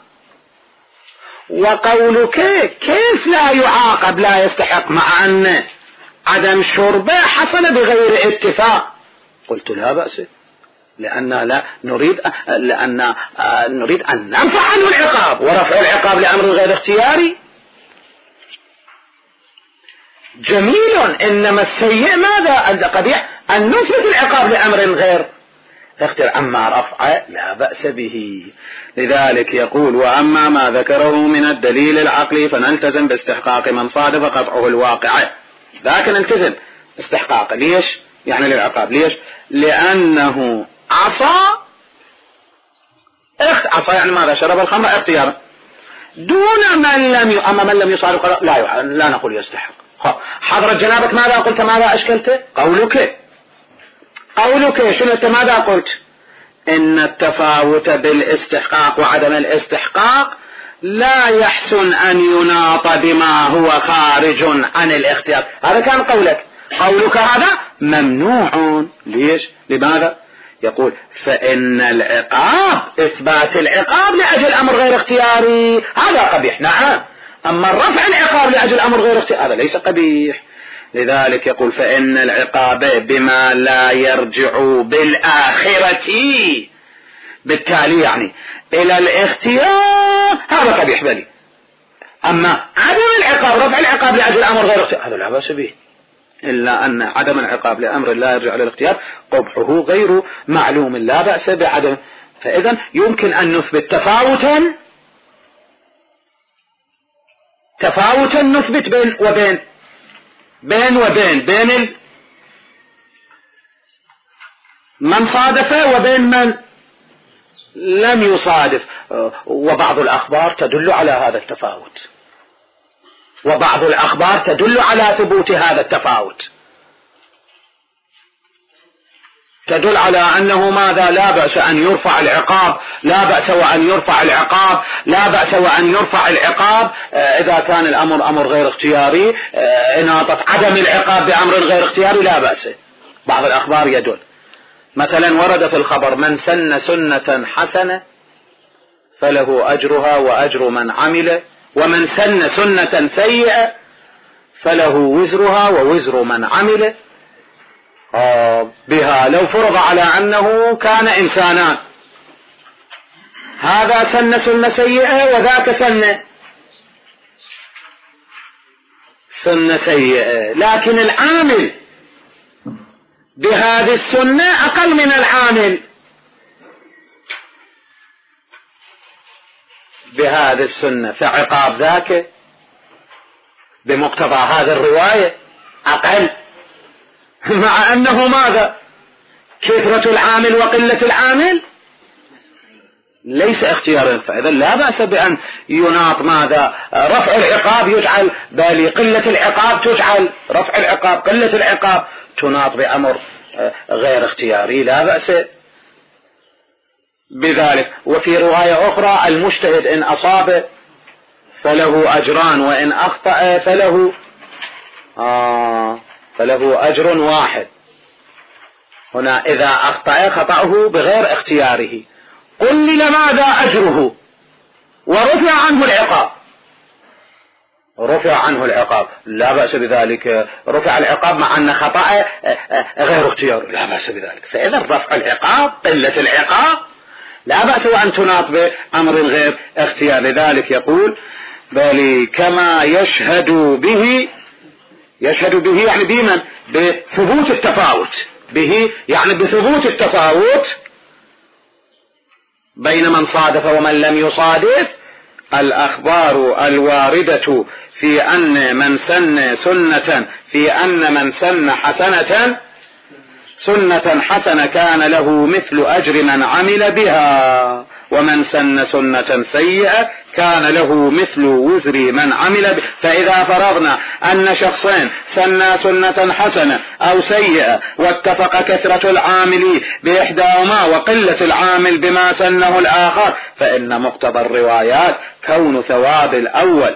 Speaker 1: وقولك كيف لا يعاقب لا يستحق مع أن عدم شربه حصل بغير اتفاق؟ قلت لا بأس، لأن لا نريد لأن نريد أن نرفع عنه العقاب، ورفع العقاب لأمر غير اختياري جميل. إنما السيء ماذا؟ القبيح أن نثبت العقاب لأمر غير اختيار. أما رفع لا بأس به. لذلك يقول وأما ما ذكره من الدليل العقلي فنلتزم باستحقاق من صادف قطعه الواقع. ذاك نلتزم استحقاق. ليش؟ يعني للعقاب. ليش؟ لأنه عصى عصى يعني ماذا؟ شرب الخمر اختيارا دون من لم ي... أما من لم يصادف لا ي... لا نقول يستحق. حضرت جنابك ماذا قلت؟ ماذا أشكلت؟ قولك قولك شنو أنت ماذا قلت؟ إن التفاوت بالاستحقاق وعدم الاستحقاق لا يحسن أن يناط بما هو خارج عن الاختيار. هذا كان قولك. قولك هذا ممنوع. ليش؟ لماذا؟ يقول فإن العقاب إثبات العقاب لأجل أمر غير اختياري هذا قبيح. نعم. أما الرفع العقاب لأجل أمر غير اختياري هذا ليس قبيح. لذلك يقول فإن العقاب بما لا يرجع بالآخرة بالتالي يعني إلى الاختيار هذا قبيح بلي. أما عدم العقاب رفع العقاب لأجل أمر غير اختيار هذا لا بأس به، إلا أن عدم العقاب لأمر لا يرجع للاختيار قبحه غير معلوم لا بأس بعدم. فإذا يمكن أن نثبت تفاوتا تفاوتا نثبت بين وبين بين وبين بين من صادف وبين من لم يصادف. وبعض الأخبار تدل على هذا التفاوت، وبعض الأخبار تدل على ثبوت هذا التفاوت، تدل على أنه ماذا؟ لا بأس أن يرفع العقاب، لا بأس وأن يرفع العقاب، لا بأس وأن يرفع العقاب إذا كان الأمر أمر غير اختياري، إناطة عدم العقاب بأمر غير اختياري لا بأس. بعض الأخبار يدل، مثلا ورد في الخبر: من سن سنة حسنة فله أجرها وأجر من عمل، ومن سن سنة سيئة فله وزرها ووزر من عمل بها. لو فرض على أنه كان إنسانان، هذا سن سنة سيئة وذاك سن سنة سيئة، لكن العامل بهذه السنة أقل من العامل بهذه السنة، فعقاب ذاك بمقتضى هذه الرواية أقل، مع أنه ماذا؟ كثرة العامل وقلة العامل ليس اختيارا. فإذا لا بأس بأن يناط ماذا؟ رفع العقاب يجعل، بل قلة العقاب تجعل رفع العقاب، قلة العقاب تناط بأمر غير اختياري، لا بأس بذلك. وفي رواية أخرى: المجتهد إن أصاب فله أجران وإن أخطأ فله آه فله أجر واحد. هنا إذا أخطأ خطأه بغير اختياره قل لماذا أجره ورفع عنه العقاب، رفع عنه العقاب لا بأس بذلك. رفع العقاب مع أن خطأ غير اختيار لا بأس بذلك. فإذا رفع العقاب قلة العقاب لا بأس وأن تناط بأمر غير اختيار. لذلك يقول: بل كما يشهد به، يشهد به يعني بمن؟ بثبوت التفاوت، به يعني بثبوت التفاوت بين من صادف ومن لم يصادف الأخبار الواردة في أن من سن سنة في أن من سن حسنة سنة حسنة كان له مثل أجر من عمل بها، ومن سن سنة سيئة كان له مثل وزر من عمل بها. فإذا فرضنا أن شخصين سنا سنة حسنة أو سيئة واتفق كثرة العامل بإحداهما وقلة العامل بما سنه الآخر، فإن مقتضى الروايات كون ثواب الأول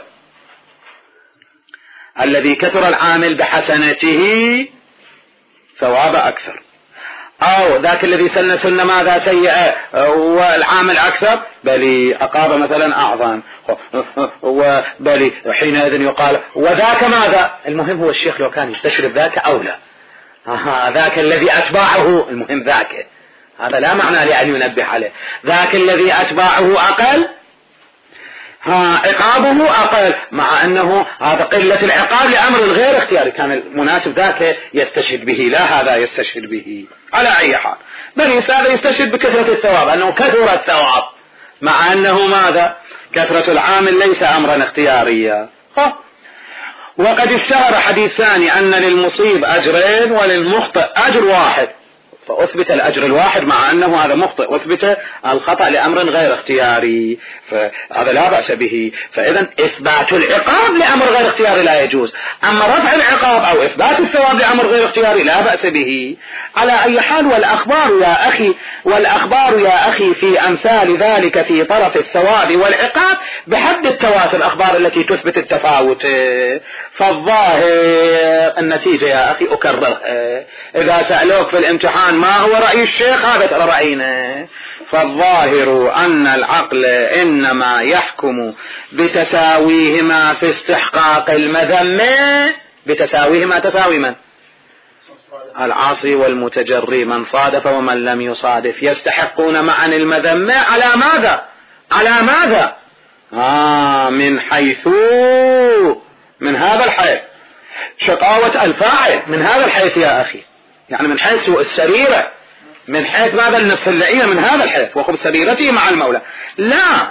Speaker 1: الذي كثر العامل بحسنته ثواب أكثر، أو ذاك الذي سن سنة ماذا سيئة والعامل أكثر بل عقاب مثلا أعظم، وبل حينئذ يقال وذاك ماذا. المهم هو الشيخ لو كان يستشرف ذاك أو لا، ذاك الذي أتباعه، المهم ذاك، هذا لا معنى لأن ينبه عليه. ذاك الذي أتباعه أقل ها عقابه أقل، مع أنه هذا قلة العقاب لأمر غير اختياري، كان المناسب ذاك يستشهد به، لا هذا يستشهد به. على أي حال بل هذا يستشهد بكثرة الثواب، أنه كثر الثواب مع أنه ماذا؟ كثرة العامل ليس أمرا اختياريا. وقد اشتهر حديث ثاني أن للمصيب أجرين وللمخطئ أجر واحد، فأثبت الأجر الواحد مع أنه هذا مخطئ، أثبت الخطأ لأمر غير اختياري، فهذا لا بأس به. فإذا إثبات العقاب لأمر غير اختياري لا يجوز، أما رفع العقاب أو إثبات الثواب لأمر غير اختياري لا بأس به. على أي حال والأخبار يا أخي والأخبار يا أخي في أمثال ذلك في طرف الثواب والعقاب بحد التواتر، الأخبار التي تثبت التفاوت. فالظاهر النتيجة يا أخي أكرر، إذا سألوك في الامتحان ما هو رأي الشيخ هذا ترى رأينا. فالظاهر أن العقل إنما يحكم بتساويهما في استحقاق المذمة، بتساويهما تساوي من؟ العاصي والمتجري، من صادف ومن لم يصادف يستحقون معا المذمة على ماذا؟ على ماذا؟ آه من حيث من هذا الحيث شقاوة الفاعل، من هذا الحيث يا أخي، يعني من حيث السريرة، من حيث ماذا النفس اللئيمة، من هذا الحيث وخب سريرته مع المولى. لا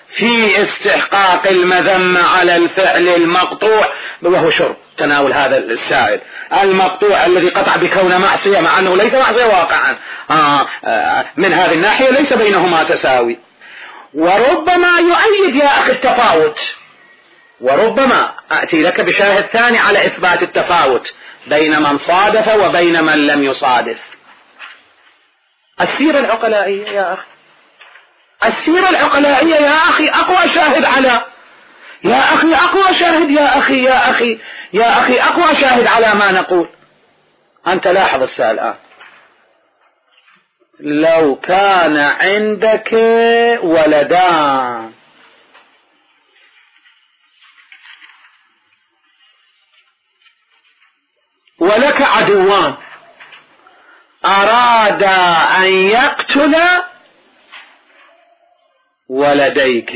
Speaker 1: في استحقاق المذمة على الفعل المقطوع، وهو شرب تناول هذا السائل المقطوع الذي قطع بكون معصية مع أنه ليس معصية واقعا. آه آه من هذه الناحية ليس بينهما تساوي. وربما يؤيد يا أخي التفاوت، وربما أتي لك بشاهد ثاني على إثبات التفاوت بين من صادف وبين من لم يصادف. السيرة العقلائية يا أخي، السيرة العقلائية يا أخي أقوى شاهد على، يا أخي أقوى شاهد يا أخي يا أخي يا أخي أقوى شاهد على ما نقول. أنت لاحظ السؤال الآن، لو كان عندك ولدان ولك عدوان أراد أن يقتل ولديك،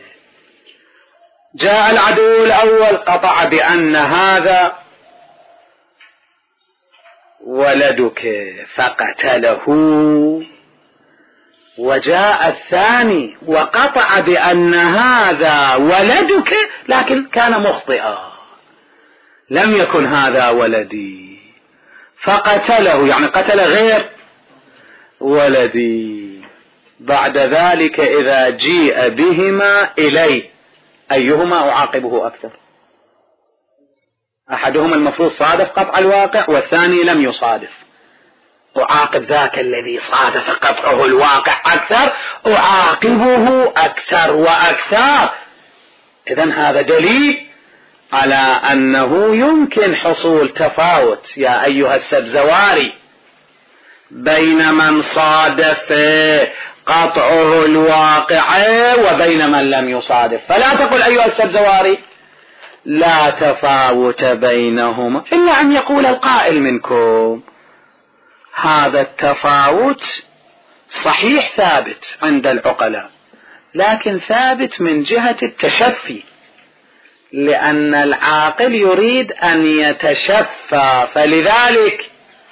Speaker 1: جاء العدو الأول قطع بأن هذا ولدك فقتله، وجاء الثاني وقطع بأن هذا ولدك لكن كان مخطئا، لم يكن هذا ولدي فقتله، يعني قتل غير ولدي. بعد ذلك إذا جيء بهما إلي أيهما أعاقبه أكثر؟ أحدهما المفروض صادف قطع الواقع والثاني لم يصادف، أعاقب ذاك الذي صادف قطعه الواقع أكثر، أعاقبه أكثر وأكثر. إذن هذا دليل على أنه يمكن حصول تفاوت يا أيها السبزواري بين من صادف قطعه الواقع وبين من لم يصادف. فلا تقل أيها السبزواري لا تفاوت بينهما، إلا أن يقول القائل منكم هذا التفاوت صحيح ثابت عند العقلاء، لكن ثابت من جهة التشفي، لأن العاقل يريد أن يتشفى فلذلك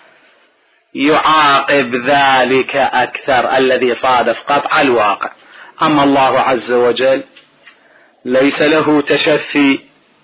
Speaker 1: يعاقب ذلك أكثر الذي صادف قطع الواقع. أما الله عز وجل ليس له تشفي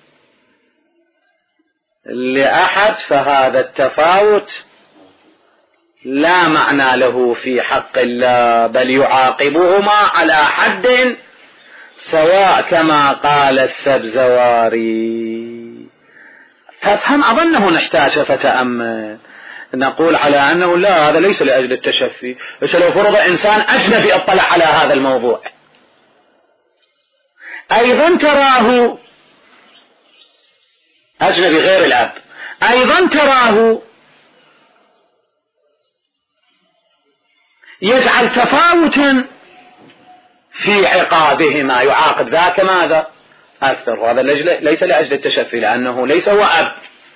Speaker 1: لأحد، فهذا التفاوت لا معنى له في حق الله، بل يعاقبهما على حد سواء كما قال السبزواري. فافهم، أظنه نحتاج فتأمل. نقول على أنه لا، هذا ليس لأجل التشفي، بس لو فرض إنسان أجنبي اطلع على هذا الموضوع أيضا تراه أجنبي غير الأب، أيضا تراه يجعل تفاوتا في عقابهما، يعاقب ذاك ماذا أكثر، وهذا ليس لأجل التشفي لأنه ليس هو أب.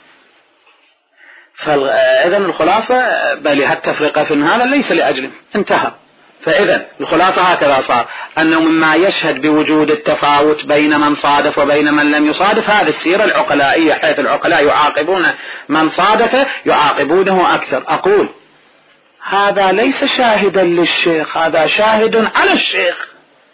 Speaker 1: فإذا الخلاصة بل هالتفرقة في هذا ليس لأجله، انتهى. فإذا الخلاصة هكذا صار، أنه مما يشهد بوجود التفاوت بين من صادف وبين من لم يصادف هذه السيرة العقلائية، حيث العقلاء يعاقبون من صادف يعاقبونه أكثر. أقول هذا ليس شاهدا للشيخ، هذا شاهد على الشيخ.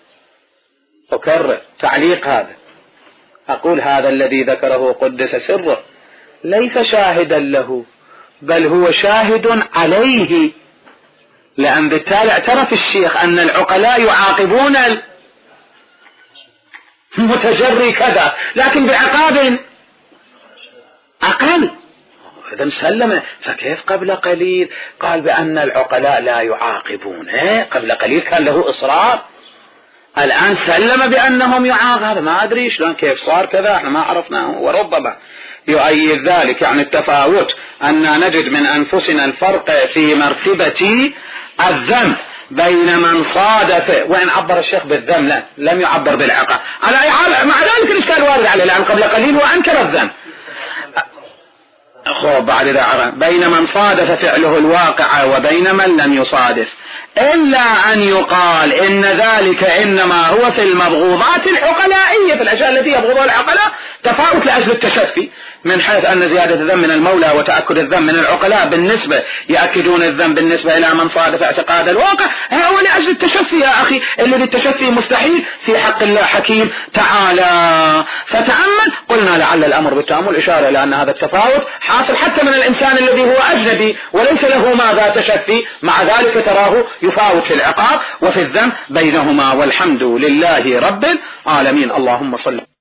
Speaker 1: أكرر تعليق هذا، أقول هذا الذي ذكره قدس سره ليس شاهدا له، بل هو شاهد عليه، لأن بالتالي اعترف الشيخ أن العقلاء يعاقبون المتجري كذا لكن بعقاب أقل. إذا سلم. فكيف قبل قليل قال بأن العقلاء لا يعاقبون؟ إيه قبل قليل كان له إصرار، الآن سلم بأنهم يعاقبون. هذا ما أدري شلون كيف صار كذا، احنا ما عرفناه. وربما يؤيد ذلك يعني التفاوت أن نجد من أنفسنا الفرق في مرتبة الذنب بين من صادف، وإن عبر الشيخ بالذنب لا لم يعبر بالعقاب، على أي حال مع ذلك الإشكال وارد عليه، لأن قبل قليل وأنكر الذنب. خب بعد ذلك بين من صادف فعله الواقع وبين من لم يصادف، إلا أن يقال إن ذلك إنما هو في المبغوضات العقلائية، في الأشياء التي يبغضها العقلاء تفاوت لأجل التشفي، من حيث أن زيادة الذنب من المولى وتأكد الذنب من العقلاء بالنسبة يأكدون الذنب بالنسبة إلى من صادف اعتقاد الواقع، هو لأجل التشفي يا أخي، الذي التشفي مستحيل في حق الله حكيم تعالى. فتأمل، قلنا لعل الأمر بالتأمل إشارة إلى أن هذا التفاوت حاصل حتى من الإنسان الذي هو أجنبي وليس له ماذا تشفي، مع ذلك تراه يفاوت في العقاب وفي الذنب بينهما، والحمد لله رب العالمين. اللهم صل